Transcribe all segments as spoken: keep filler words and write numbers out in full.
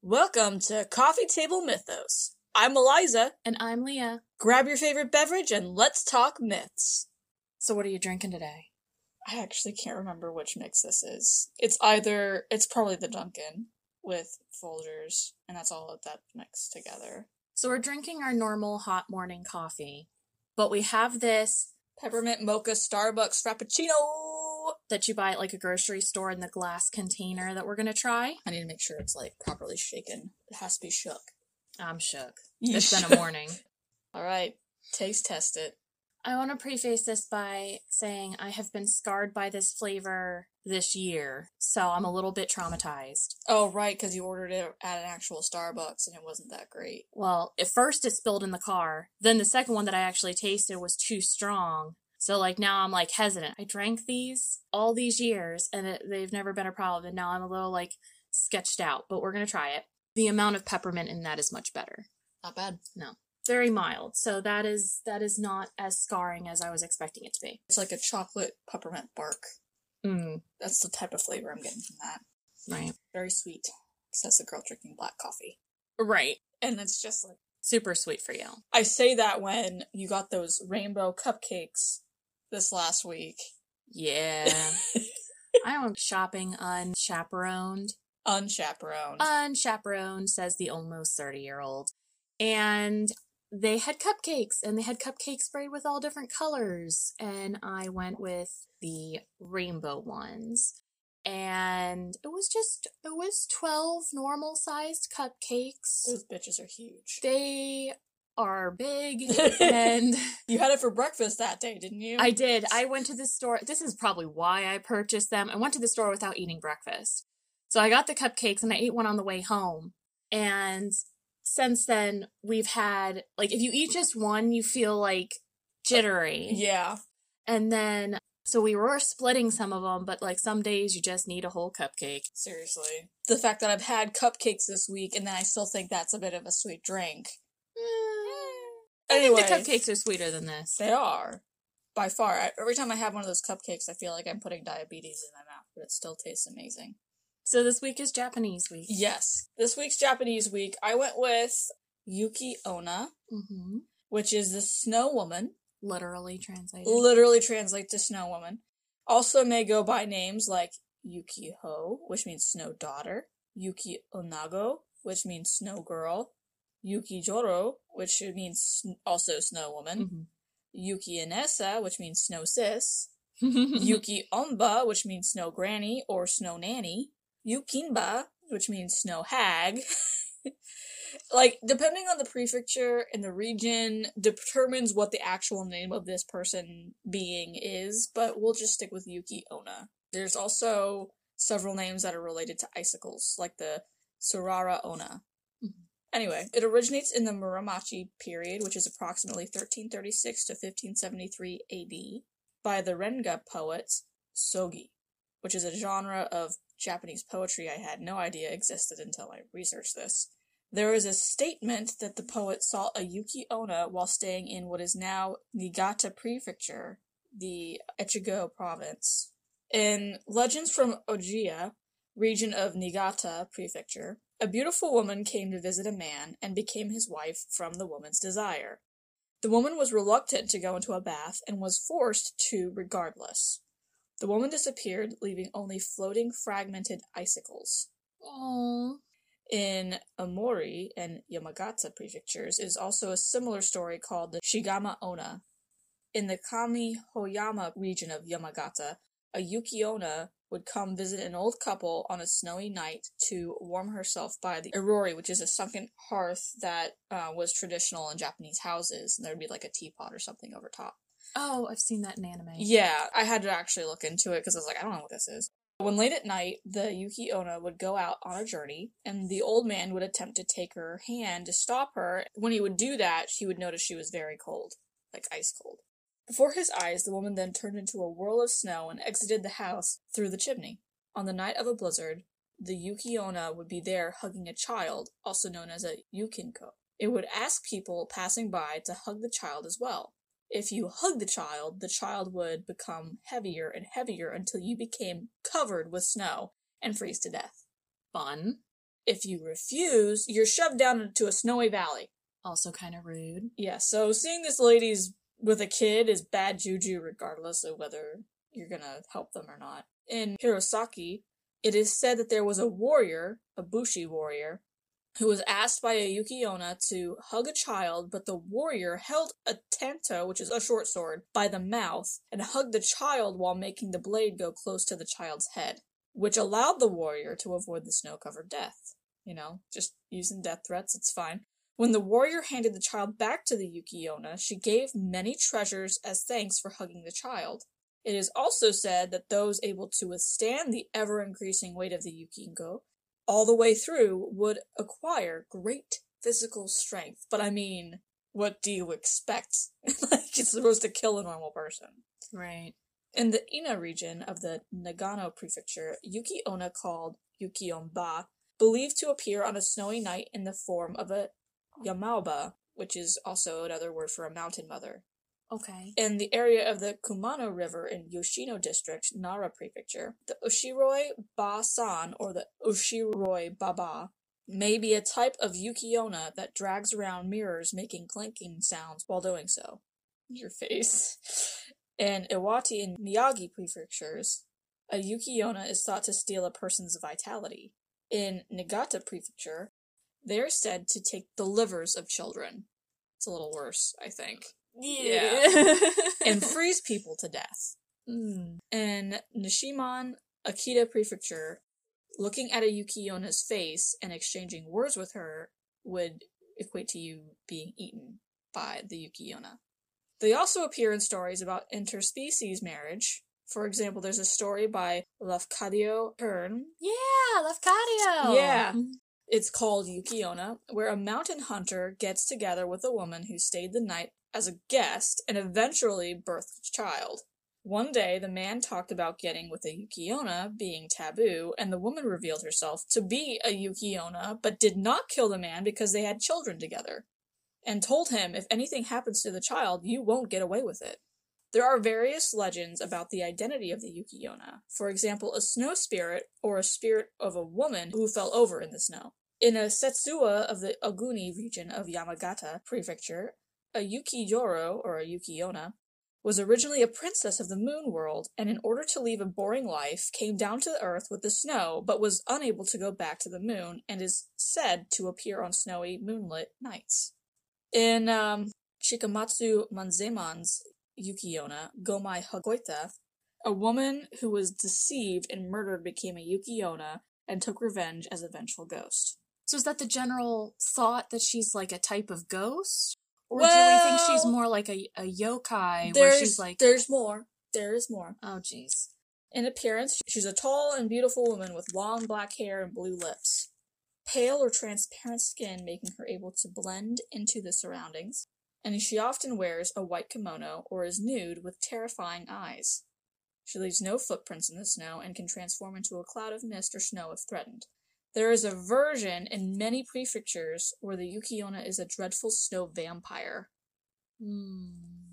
Welcome to Coffee Table Mythos. I'm Eliza. And I'm Leah. Grab your favorite beverage and let's talk myths. So what are you drinking today? I actually can't remember which mix this is. It's either, it's probably the Dunkin' with Folgers, and that's all of that mixed together. So we're drinking our normal hot morning coffee, but we have this Peppermint Mocha Starbucks Frappuccino that you buy at like a grocery store in the glass container that we're going to try. I need to make sure it's like properly shaken. It has to be shook. I'm shook. You It's shook. been a morning. All right, taste test it. I want to preface this by saying I have been scarred by this flavor this year, so I'm a little bit traumatized. Oh, right, because you ordered it at an actual Starbucks and it wasn't that great. Well, at first it spilled in the car. Then the second one that I actually tasted was too strong. So, like, now I'm, like, hesitant. I drank these all these years, and it, they've never been a problem. And now I'm a little, like, sketched out. But we're going to try it. The amount of peppermint in that is much better. Not bad. No. Very mild. So that is that is not as scarring as I was expecting it to be. It's like a chocolate peppermint bark. Mm. That's the type of flavor I'm getting from that. Right. Very sweet. Says the girl drinking black coffee. Right. And it's just like... Super sweet for you. I say that when you got those rainbow cupcakes this last week. Yeah. I went shopping unchaperoned. Unchaperoned. Unchaperoned, says the almost thirty-year-old. And they had cupcakes, and they had cupcakes sprayed with all different colors. And I went with the rainbow ones. And it was just, it was twelve normal-sized cupcakes. Those bitches are huge. They are big, and... You had it for breakfast that day, didn't you? I did. I went to the store. This is probably why I purchased them. I went to the store without eating breakfast. So I got the cupcakes, and I ate one on the way home. And since then, we've had, like, if you eat just one, you feel, like, jittery. Yeah. And then, so we were splitting some of them, but, like, some days you just need a whole cupcake. Seriously. The fact that I've had cupcakes this week, and then I still think that's a bit of a sweet drink. I Anyway, think the cupcakes are sweeter than this. They are. By far. I, every time I have one of those cupcakes, I feel like I'm putting diabetes in my mouth, but it still tastes amazing. So this week is Japanese week. Yes. This week's Japanese week, I went with Yuki Onna, Mm-hmm. which is the Snow Woman. Literally translated. Literally translates to Snow Woman. Also may go by names like Yuki Ho, which means Snow Daughter, Yuki Onago, which means Snow Girl, Yuki Joro, which means also Snow Woman, Mm-hmm. Yuki Inessa, which means Snow Sis, Yuki Omba, which means Snow Granny or Snow Nanny, Yukinba, which means Snow Hag. Like, depending on the prefecture and the region determines what the actual name of this person being is, but we'll just stick with Yuki Onna. There's also several names that are related to icicles, like the Surara Onna. Mm-hmm. Anyway, it originates in the Muromachi period, which is approximately thirteen thirty-six to fifteen seventy-three A D, by the Renga poet Sogi, which is a genre of Japanese poetry I had no idea existed until I researched this. There is a statement that the poet saw a Yuki Onna while staying in what is now Niigata Prefecture, the Echigo province. In Legends from Ojiya, region of Niigata Prefecture, a beautiful woman came to visit a man and became his wife from the woman's desire. The woman was reluctant to go into a bath and was forced to regardless. The woman disappeared, leaving only floating fragmented icicles. Aww. In Omori and Yamagata prefectures is also a similar story called the Shigama Onna. In the Kami Hoyama region of Yamagata, a Yuki Onna would come visit an old couple on a snowy night to warm herself by the irori, which is a sunken hearth that uh, was traditional in Japanese houses, and there would be like a teapot or something over top. Oh, I've seen that in anime. Yeah, I had to actually look into it because I was like, I don't know what this is. When late at night, the Yuki Onna would go out on a journey, and the old man would attempt to take her hand to stop her. When he would do that, she would notice she was very cold, like ice cold. Before his eyes, the woman then turned into a whirl of snow and exited the house through the chimney. On the night of a blizzard, the Yuki Onna would be there hugging a child, also known as a Yukinko. It would ask people passing by to hug the child as well. If you hugged the child, the child would become heavier and heavier until you became covered with snow and freeze to death. Fun. if you refuse, you're shoved down into a snowy valley. Also kind of rude. Yeah, so seeing this lady's with a kid is bad juju regardless of whether you're gonna help them or not. In Hirosaki, it is said that there was a warrior, a Bushi warrior, who was asked by a Yuki-onna to hug a child, but the warrior held a tanto, which is a short sword, by the mouth, and hugged the child while making the blade go close to the child's head, which allowed the warrior to avoid the snow-covered death. You know, just using death threats, it's fine. When the warrior handed the child back to the Yuki-onna, she gave many treasures as thanks for hugging the child. It is also said that those able to withstand the ever-increasing weight of the Yuki-ingo all the way through would acquire great physical strength. But I mean, what do you expect? Like, it's supposed to kill a normal person. Right. In the Ina region of the Nagano prefecture, Yuki-onna called Yuki-onba, believed to appear on a snowy night in the form of a Yamaoba, which is also another word for a mountain mother. Okay. In the area of the Kumano River in Yoshino District, Nara Prefecture, the Oshiroi Ba-san, or the Oshiroi Baba, may be a type of Yuki-onna that drags around mirrors making clanking sounds while doing so. Your face. In Iwate and Miyagi Prefectures, a Yuki-onna is thought to steal a person's vitality. In Niigata Prefecture, they are said to take the livers of children. It's a little worse, I think. Yeah. And freeze people to death. Mm. In Nishiman, Akita Prefecture, looking at a Yuki-onna's face and exchanging words with her would equate to you being eaten by the Yuki-onna. They also appear in stories about interspecies marriage. For example, there's a story by Lafcadio Hearn. Yeah, Lafcadio! Yeah. It's called Yuki-onna, where a mountain hunter gets together with a woman who stayed the night as a guest and eventually birthed a child. One day, the man talked about getting with a Yuki-onna being taboo, and the woman revealed herself to be a Yuki-onna, but did not kill the man because they had children together, and told him if anything happens to the child, you won't get away with it. There are various legends about the identity of the Yuki-onna. For example, a snow spirit, or a spirit of a woman who fell over in the snow. In a Setsuwa of the Oguni region of Yamagata Prefecture, a Yuki-joro, or a Yuki-onna, was originally a princess of the moon world, and in order to leave a boring life, came down to the earth with the snow, but was unable to go back to the moon, and is said to appear on snowy, moonlit nights. In um, Chikamatsu Manzeman's Yuki-onna, Gomai Hagoita, a woman who was deceived and murdered became a Yuki-onna and took revenge as a vengeful ghost. So is that the general thought that she's like a type of ghost? Or well, do we think she's more like a, a yokai where she's like... There's more. There is more. Oh, jeez. In appearance, she's a tall and beautiful woman with long black hair and blue lips. Pale or transparent skin making her able to blend into the surroundings. And she often wears a white kimono or is nude with terrifying eyes. She leaves no footprints in the snow and can transform into a cloud of mist or snow if threatened. There is a version in many prefectures where the Yuki-onna is a dreadful snow vampire. Mm.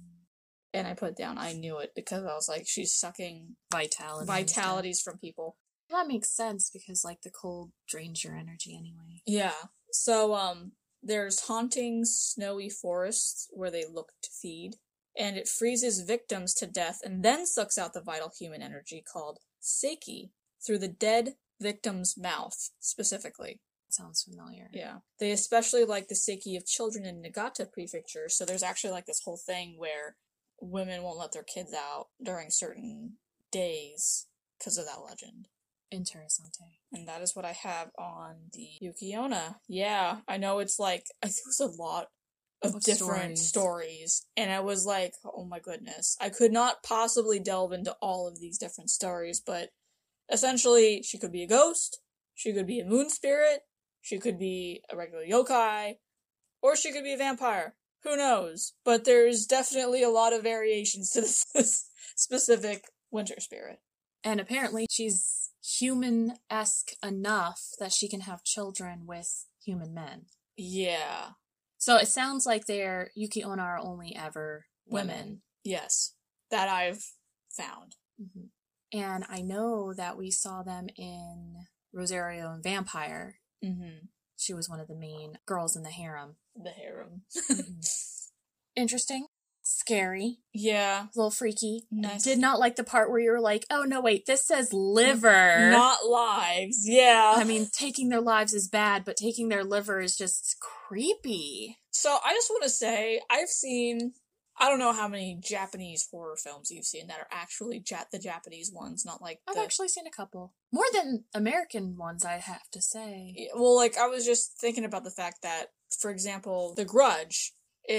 And I put down, I knew it, because I was like, she's sucking Vitality vitalities from people. Well, that makes sense, because, like, the cold drains your energy anyway. Yeah. So, um, there's haunting snowy forests where they look to feed, and it freezes victims to death and then sucks out the vital human energy called Seiki through the dead victim's mouth, specifically. Sounds familiar. Yeah. They especially like the Seiki of children in Niigata Prefecture, so there's actually like this whole thing where women won't let their kids out during certain days because of that legend. Interessante. And that is what I have on the Yuki-onna. Yeah, I know it's like, I think it was a lot of, of different stories. stories. And I was like, oh my goodness. I could not possibly delve into all of these different stories, but essentially, she could be a ghost, she could be a moon spirit, she could be a regular yokai, or she could be a vampire. Who knows? But there's definitely a lot of variations to this specific winter spirit. And apparently she's human-esque enough that she can have children with human men. Yeah. So it sounds like their Yuki-onna are only ever women. women. Yes. That I've found. Mm-hmm. And I know that we saw them in Rosario and Vampire. Mm-hmm. She was one of the main girls in the harem. The harem. Mm-hmm. Interesting. Scary. Yeah. A little freaky. Nice. Did not like the part where you were like, oh no, wait, this says liver. Not lives. Yeah. I mean, taking their lives is bad, but taking their liver is just creepy. So I just want to say, I've seen, I don't know how many Japanese horror films you've seen that are actually ja- the Japanese ones, not like I've the... actually seen a couple. More than American ones, I have to say. Well, like, I was just thinking about the fact that, for example, The Grudge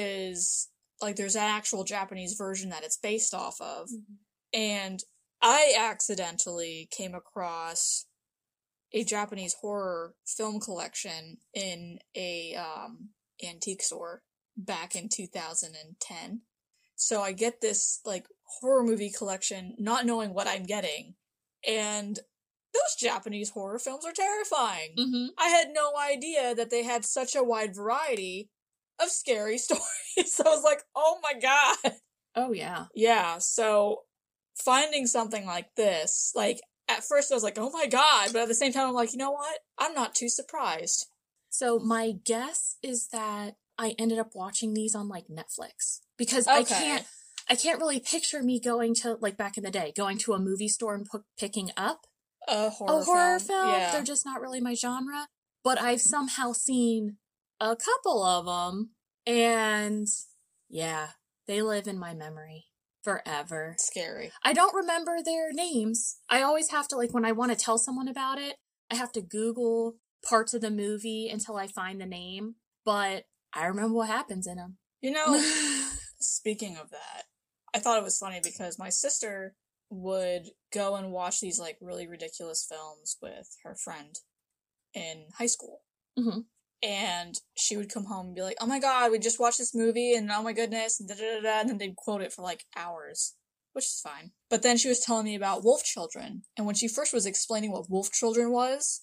is, like, there's an actual Japanese version that it's based off of, Mm-hmm. and I accidentally came across a Japanese horror film collection in a um, antique store back in two thousand ten. So I get this, like, horror movie collection, not knowing what I'm getting, and those Japanese horror films are terrifying. Mm-hmm. I had no idea that they had such a wide variety of scary stories. So I was like, oh my god. Oh, yeah. Yeah, so finding something like this, like, at first I was like, oh my god, but at the same time I'm like, you know what? I'm not too surprised. So my guess is that I ended up watching these on, like, Netflix. Because I Okay. can't, I can't really picture me going to, like, back in the day, going to a movie store and p- picking up A horror a horror film. film. Yeah. They're just not really my genre. But I've somehow seen a couple of them, and yeah, they live in my memory forever. Scary. I don't remember their names. I always have to, like, when I want to tell someone about it, I have to Google parts of the movie until I find the name. But I remember what happens in them. You know, speaking of that, I thought it was funny because my sister would go and watch these, like, really ridiculous films with her friend in high school. Mm-hmm. And she would come home and be like, oh my god, we just watched this movie, and oh my goodness, and da-da-da-da, and then they'd quote it for, like, hours, which is fine. But then she was telling me about Wolf Children, and when she first was explaining what Wolf Children was,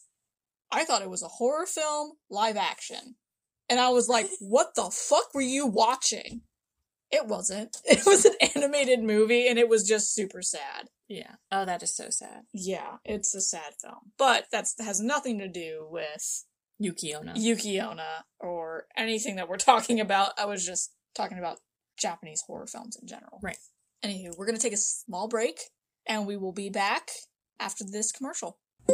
I thought it was a horror film, live action. And I was like, what the fuck were you watching? It wasn't. It was an animated movie, and it was just super sad. Yeah. Oh, that is so sad. Yeah, it's a sad film. But that has nothing to do with Yuki Onna. Yuki Onna or anything that we're talking about. I was just talking about Japanese horror films in general. Right. Anywho, we're going to take a small break, and we will be back after this commercial.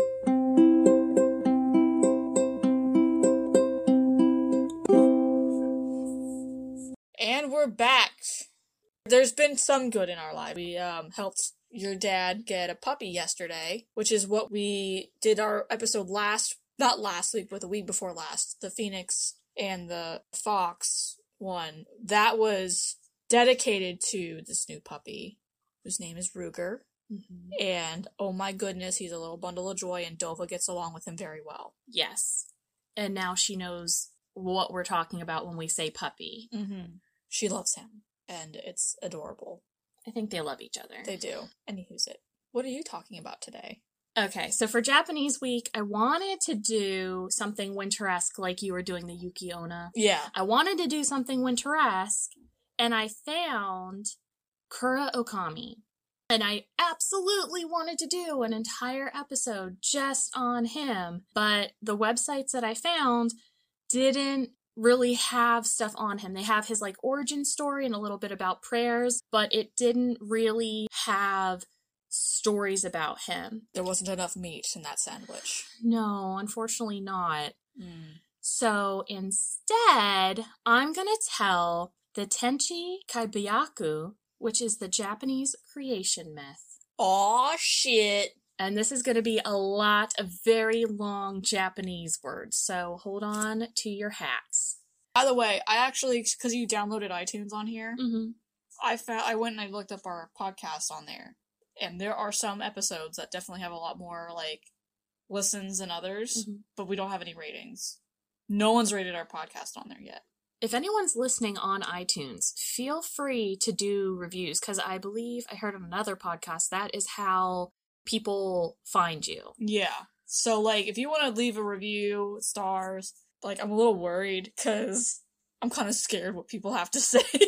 And we're back. There's been some good in our life. We um, helped your dad get a puppy yesterday, which is what we did our episode last, not last week, but the week before last. The Phoenix and the Fox one. That was dedicated to this new puppy, whose name is Ruger. Mm-hmm. And oh my goodness, he's a little bundle of joy, and Dova gets along with him very well. Yes. And now she knows what we're talking about when we say puppy. Mm-hmm. She loves him, and it's adorable. I think they love each other. They do. Anywho's it. What are you talking about today? Okay, so for Japanese week, I wanted to do something winteresque like you were doing the Yuki Onna. Yeah. I wanted to do something winteresque, and I found Kura Okami. And I absolutely wanted to do an entire episode just on him, but the websites that I found didn't really have stuff on him. They have his, like, origin story and a little bit about prayers, but it didn't really have stories about him. There wasn't enough meat in that sandwich. No, unfortunately not. Mm. So instead, I'm gonna tell the Tenchi Kaibayaku, which is the Japanese creation myth. Aw, shit. And this is going to be a lot of very long Japanese words, so hold on to your hats. By the way, I actually, because you downloaded iTunes on here, Mm-hmm. I found I went and I looked up our podcast on there, and there are some episodes that definitely have a lot more, like, listens than others, Mm-hmm. but we don't have any ratings. No one's rated our podcast on there yet. If anyone's listening on iTunes, feel free to do reviews, because I believe I heard on another podcast that is how people find you. Yeah. So, like, if you want to leave a review, stars, like, I'm a little worried, because I'm kind of scared what people have to say.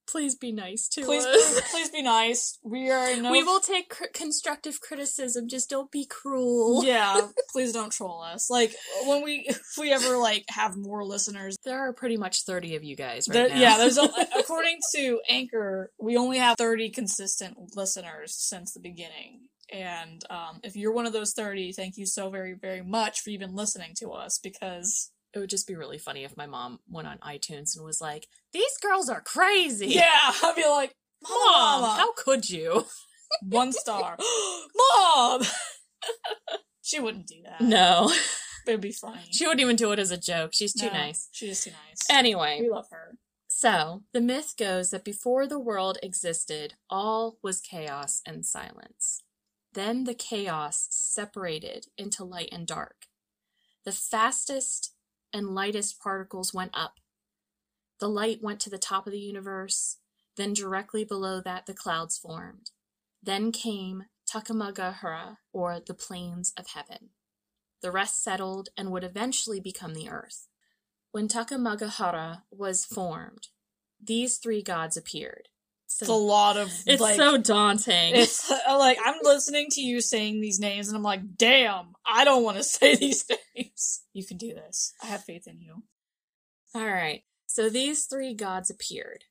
Please be nice to Please, us. please, please be nice. We are no... We will take cr- constructive criticism, just don't be cruel. Yeah, please don't troll us. Like, when we, if we ever, like, have more listeners... There are pretty much thirty of you guys right there, now. Yeah, there's a, according to Anchor, we only have thirty consistent listeners since the beginning. And um, if you're one of those thirty, thank you so very, very much for even listening to us, because... It would just be really funny if my mom went on iTunes and was like, these girls are crazy. Yeah, I'd be like, Mom, Mom, how could you? one star. Mom! She wouldn't do that. No. It'd be funny. She wouldn't even do it as a joke. She's too No, nice. She's too nice. Anyway. We love her. So, the myth goes that before the world existed, all was chaos and silence. Then the chaos separated into light and dark. The fastest and lightest particles went up. The light went to the top of the universe, then directly below that the clouds formed. Then came Takamagahara, or the plains of heaven. The rest settled and would eventually become the earth. When Takamagahara was formed, these three gods appeared. So, It's a lot of, it's like... so daunting. It's, like, I'm listening to you saying these names, and I'm like, damn, I don't want to say these names. You can do this. I have faith in you. Alright, so these three gods appeared.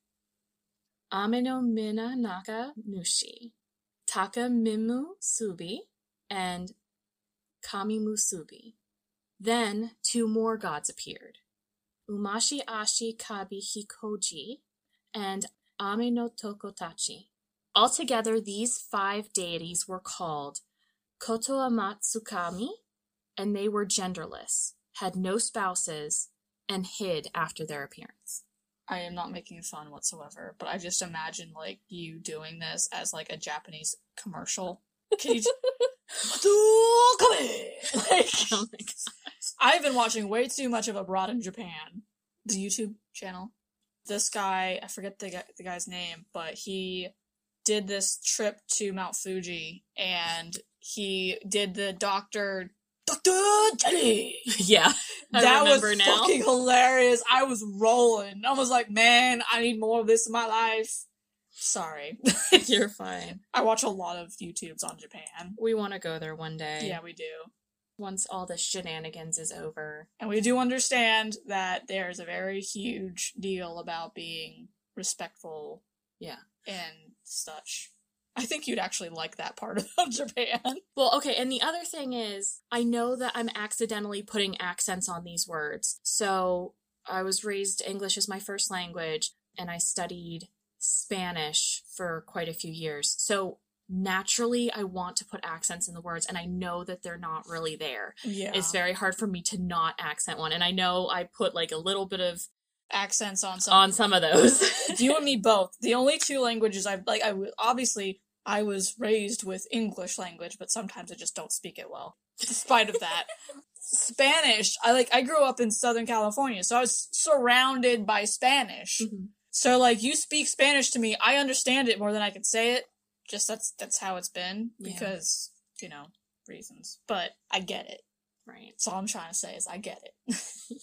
Ameno Mina Naka Nushi, Taka Mimu Subi, and Kami Musubi. Then two more gods appeared. Umashi Ashi Kabi Hikoji and Ame no Tokotachi. Altogether, these five deities were called Koto Amatsukami, and they were genderless, had no spouses, and hid after their appearance. I am not making fun whatsoever, but I just imagine, like, you doing this as, like, a Japanese commercial. Can you just... like, Oh my gosh. I've been watching way too much of Abroad in Japan, the YouTube channel. This guy, I forget the guy, the guy's name, but he did this trip to Mount Fuji, and he did the Doctor Doctor Jelly. Yeah, I that was remember now. fucking hilarious. I was rolling. I was like, man, I need more of this in my life. Sorry. You're fine. I watch a lot of YouTubes on Japan. We want to go there one day. Yeah, we do. Once all the shenanigans is over. And we do understand that there's a very huge deal about being respectful. Yeah. And such. I think you'd actually like that part of Japan. Well, okay, and the other thing is, I know that I'm accidentally putting accents on these words. So, I was raised English as my first language, and I studied Spanish for quite a few years. So, naturally, I want to put accents in the words, and I know that they're not really there. Yeah. It's very hard for me to not accent one, and I know I put like a little bit of accents on some on some of those. You and me both. The only two languages I've like I w- obviously I was raised with English language, but sometimes I just don't speak it well. Despite of that, Spanish. I like I grew up in Southern California, so I was surrounded by Spanish. Mm-hmm. So like you speak Spanish to me, I understand it more than I can say it. Just that's that's how it's been Yeah. because you know reasons. But I get it. Right. That's all I'm trying to say is I get it.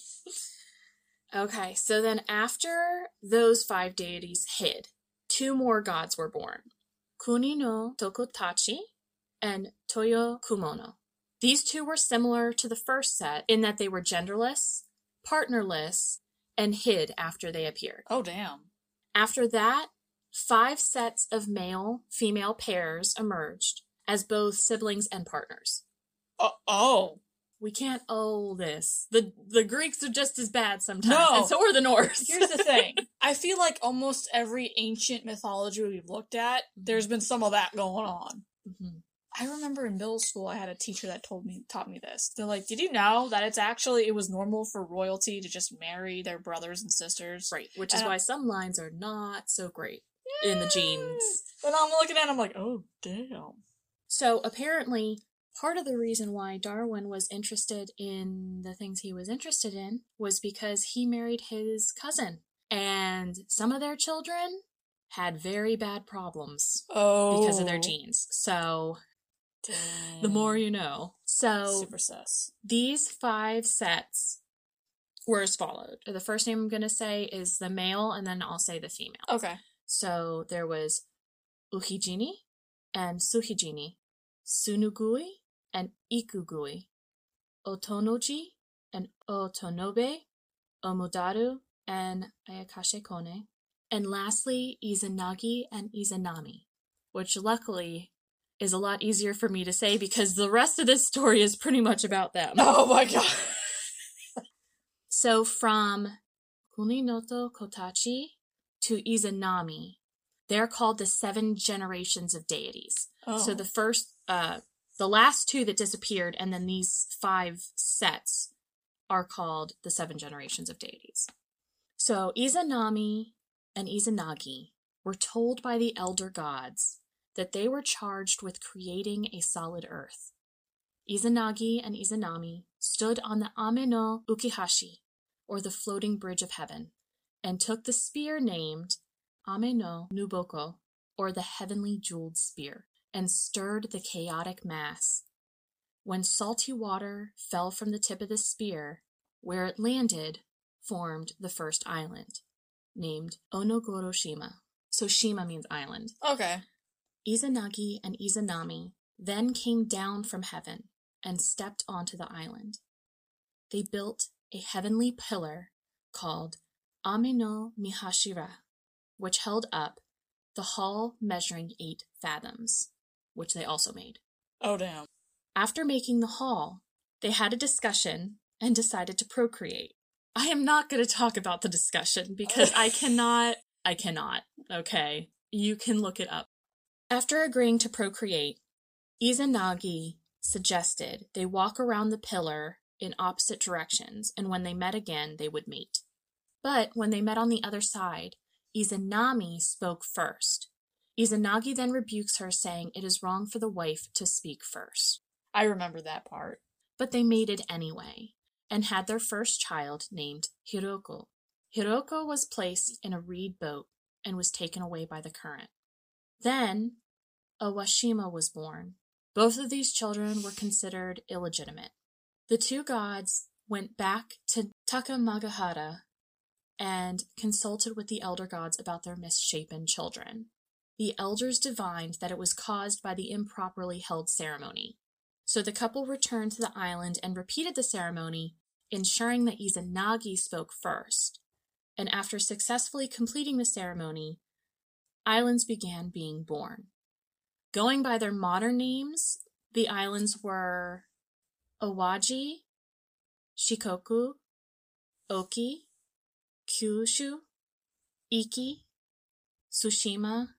Okay, so then after those five deities hid, two more gods were born. Kuni no Tokotachi and Toyo Kumono. These two were similar to the first set in that they were genderless, partnerless, and hid after they appeared. Oh damn. After that, five sets of male-female pairs emerged as both siblings and partners. Uh, oh. We can't owe this. The the Greeks are just as bad sometimes, No. and so are the Norse. Here's the thing. I feel like almost every ancient mythology we've looked at, there's been some of that going on. Mm-hmm. I remember in middle school, I had a teacher that told me, taught me this. They're like, did you know that it's actually, it was normal for royalty to just marry their brothers and sisters? Right, which is And I- why some lines are not so great in the genes. And I'm looking at it, I'm like, oh, damn. So apparently, part of the reason why Darwin was interested in the things he was interested in was because he married his cousin. And some of their children had very bad problems Oh. because of their genes. So, Dang. the more you know. So, Super sus. these five sets were as followed. The first name I'm going to say is the male, and then I'll say the female. Okay. So there was Uhijini and Suhijini, Sunugui and Ikugui, Otonoji and Otonobe, Omodaru and Ayakashi Kone, and lastly Izanagi and Izanami, which luckily is a lot easier for me to say because the rest of this story is pretty much about them. Oh my god. So from Kuninoto Kotachi to Izanami, they're called the seven generations of deities. Oh. So the first, uh, the last two that disappeared, and then these five sets are called the seven generations of deities. So Izanami and Izanagi were told by the elder gods that they were charged with creating a solid earth. Izanagi and Izanami stood on the Ame no Ukihashi, or the floating bridge of heaven, and took the spear named Ame no Nuboko, or the heavenly jeweled spear, and stirred the chaotic mass. When salty water fell from the tip of the spear, where it landed formed the first island, named Onogoro-shima. So Shima means island. Okay. Izanagi and Izanami then came down from heaven and stepped onto the island. They built a heavenly pillar called Ame no Mihashira, which held up the hall measuring eight fathoms, which they also made. Oh, damn. After making the hall, they had a discussion and decided to procreate. I am not going to talk about the discussion because I cannot, I cannot, okay? You can look it up. After agreeing to procreate, Izanagi suggested they walk around the pillar in opposite directions, and when they met again, they would mate. But when they met on the other side, Izanami spoke first. Izanagi then rebukes her, saying it is wrong for the wife to speak first. I remember that part. But they mated anyway, and had their first child named Hiroko. Hiroko was placed in a reed boat and was taken away by the current. Then, a Washima was born. Both of these children were considered illegitimate. The two gods went back to Takamagahara and consulted with the elder gods about their misshapen children. The elders divined that it was caused by the improperly held ceremony. So the couple returned to the island and repeated the ceremony, ensuring that Izanagi spoke first. And after successfully completing the ceremony, islands began being born. Going by their modern names, the islands were Owaji, Shikoku, Oki, Kyushu, Iki, Tsushima,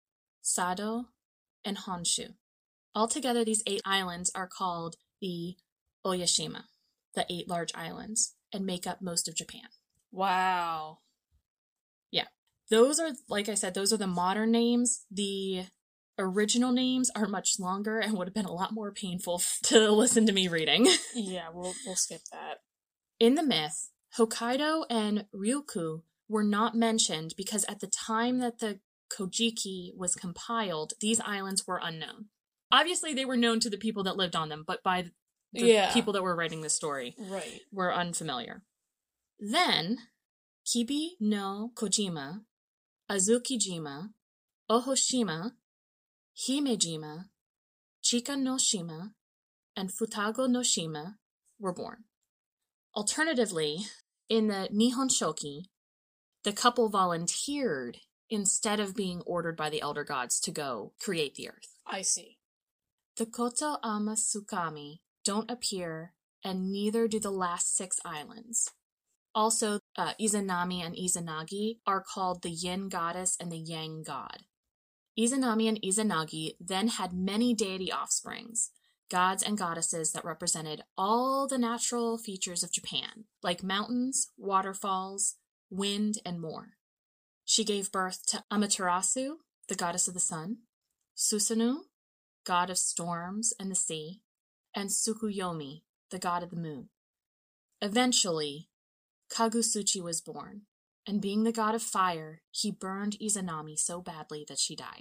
Sado, and Honshu. Altogether, these eight islands are called the Oyashima, the eight large islands, and make up most of Japan. Wow. Yeah. Those are, like I said, those are the modern names. The original names are much longer and would have been a lot more painful to listen to me reading. Yeah, we'll we'll skip that. In the myth, Hokkaido and Ryukyu were not mentioned because at the time that the Kojiki was compiled, these islands were unknown. Obviously, they were known to the people that lived on them, but by the Yeah. people that were writing the story Right. were unfamiliar. Then, Kibi no Kojima, Azukijima, Ohoshima, Himejima, Chika no Shima, and Futago no Shima were born. Alternatively, in the Nihon Shoki, the couple volunteered instead of being ordered by the elder gods to go create the earth. I see. The Koto Ama Tsukami don't appear, and neither do the last six islands. Also, uh, Izanami and Izanagi are called the yin goddess and the yang god. Izanami and Izanagi then had many deity offsprings, gods and goddesses that represented all the natural features of Japan, like mountains, waterfalls, wind, and more. She gave birth to Amaterasu, the goddess of the sun, Susanoo, god of storms and the sea, and Tsukuyomi, the god of the moon. Eventually, Kagusuchi was born, and being the god of fire, he burned Izanami so badly that she died.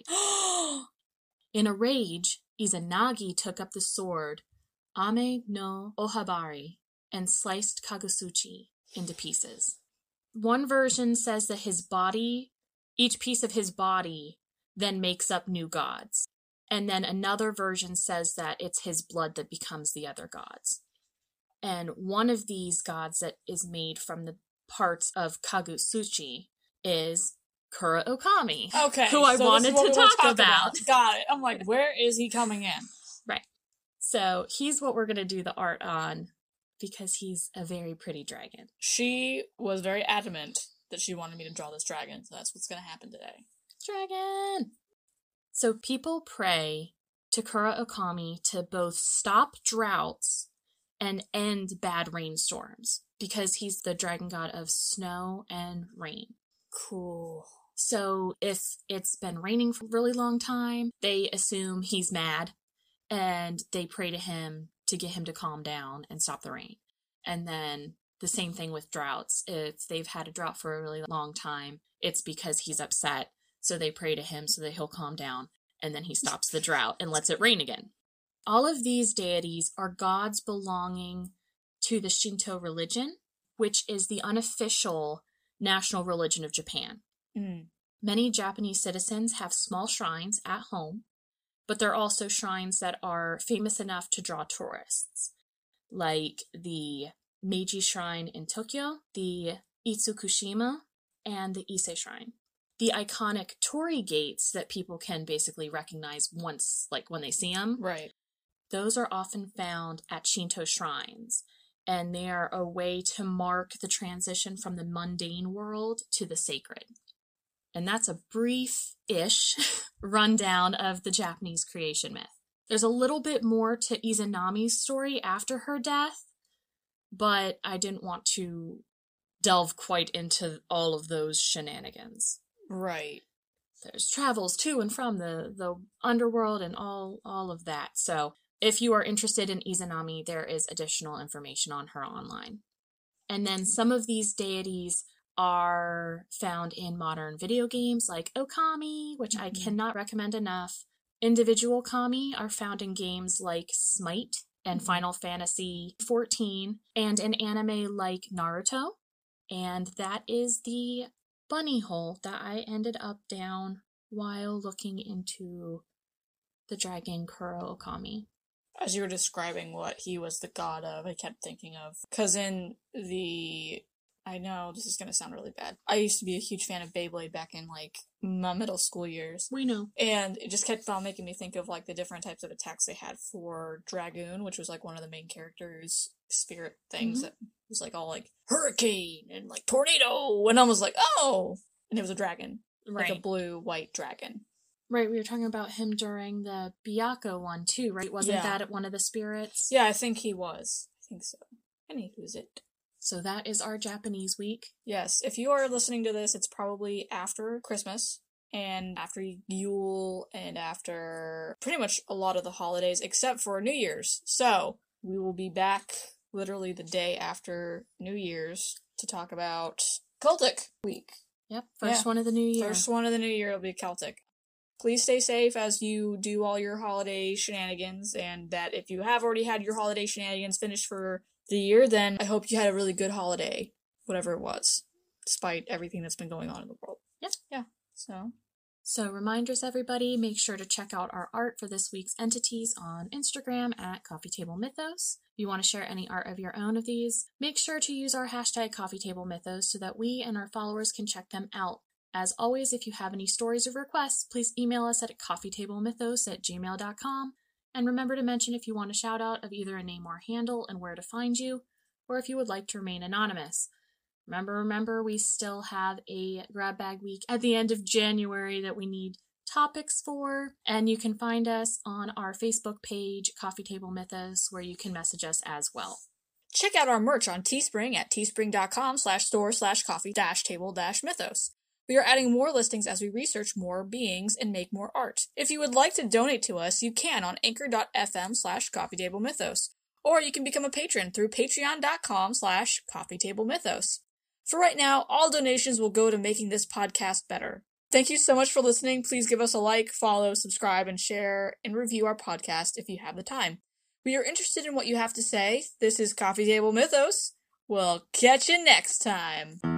In a rage, Izanagi took up the sword Ame no Ohabari and sliced Kagusuchi into pieces. One version says that his body each piece of his body then makes up new gods. And then another version says that it's his blood that becomes the other gods. And one of these gods that is made from the parts of Kagutsuchi is Kura Okami. Okay. Who I so wanted this is to what we talk wanna about. Got it. I'm like, where is he coming in? Right. So he's what we're going to do the art on because he's a very pretty dragon. She was very adamant that she wanted me to draw this dragon, so that's what's going to happen today. Dragon! So people pray to Kura Okami to both stop droughts and end bad rainstorms because he's the dragon god of snow and rain. Cool. So if it's been raining for a really long time, they assume he's mad and they pray to him to get him to calm down and stop the rain. And then the same thing with droughts. If they've had a drought for a really long time, it's because he's upset. So they pray to him so that he'll calm down, and then he stops the drought and lets it rain again. All of these deities are gods belonging to the Shinto religion, which is the unofficial national religion of Japan. Mm. Many Japanese citizens have small shrines at home, but there are also shrines that are famous enough to draw tourists, like the Meiji Shrine in Tokyo, the Itsukushima, and the Ise Shrine. The iconic torii gates that people can basically recognize once, like when they see them, right? Those are often found at Shinto shrines, and they are a way to mark the transition from the mundane world to the sacred. And that's a brief-ish rundown of the Japanese creation myth. There's a little bit more to Izanami's story after her death, but I didn't want to delve quite into all of those shenanigans. Right. There's travels to and from the, the underworld and all, all of that. So if you are interested in Izanami, there is additional information on her online. And then some of these deities are found in modern video games like Okami, which mm-hmm. I cannot recommend enough. Individual kami are found in games like Smite and mm-hmm. Final Fantasy fourteen, and an anime like Naruto. And that is the bunny hole that I ended up down while looking into the dragon Kura Okami. As you were describing what he was the god of, I kept thinking of, because in the, I know this is going to sound really bad, I used to be a huge fan of Beyblade back in, like, my middle school years. We know. And it just kept on making me think of, like, the different types of attacks they had for Dragoon, which was, like, one of the main characters' spirit things mm-hmm. that was, like, all, like, hurricane and, like, tornado, and I was like, oh! And it was a dragon. Right. Like a blue-white dragon. Right, we were talking about him during the Byakuya one, too, right? Wasn't yeah. that one of the spirits? Yeah, I think he was. I think so. And who's it? So that is our Japanese week. Yes, if you are listening to this, it's probably after Christmas, and after Yule, and after pretty much a lot of the holidays, except for New Year's. So, we will be back literally the day after New Year's to talk about Celtic Week. Yep, first yeah. one of the new year. First one of the new year will be Celtic. Please stay safe as you do all your holiday shenanigans, and that if you have already had your holiday shenanigans finished for the year, then I hope you had a really good holiday, whatever it was, despite everything that's been going on in the world. Yep. Yeah, so... So reminders, everybody, make sure to check out our art for this week's entities on Instagram at Coffee Table Mythos. If you want to share any art of your own of these, make sure to use our hashtag Coffee Table Mythos so that we and our followers can check them out. As always, if you have any stories or requests, please email us at coffeetablemythos at gmail dot com. And remember to mention if you want a shout out of either a name or handle and where to find you, or if you would like to remain anonymous. Remember, remember, we still have a grab bag week at the end of January that we need topics for, and you can find us on our Facebook page, Coffee Table Mythos, where you can message us as well. Check out our merch on Teespring at teespring.com slash store slash coffee dash table dash mythos. We are adding more listings as we research more beings and make more art. If you would like to donate to us, you can on anchor.fm slash coffee table mythos, or you can become a patron through patreon.com slash coffee table mythos. For right now, all donations will go to making this podcast better. Thank you so much for listening. Please give us a like, follow, subscribe, and share, and review our podcast if you have the time. We are interested in what you have to say. This is Coffee Table Mythos. We'll catch you next time.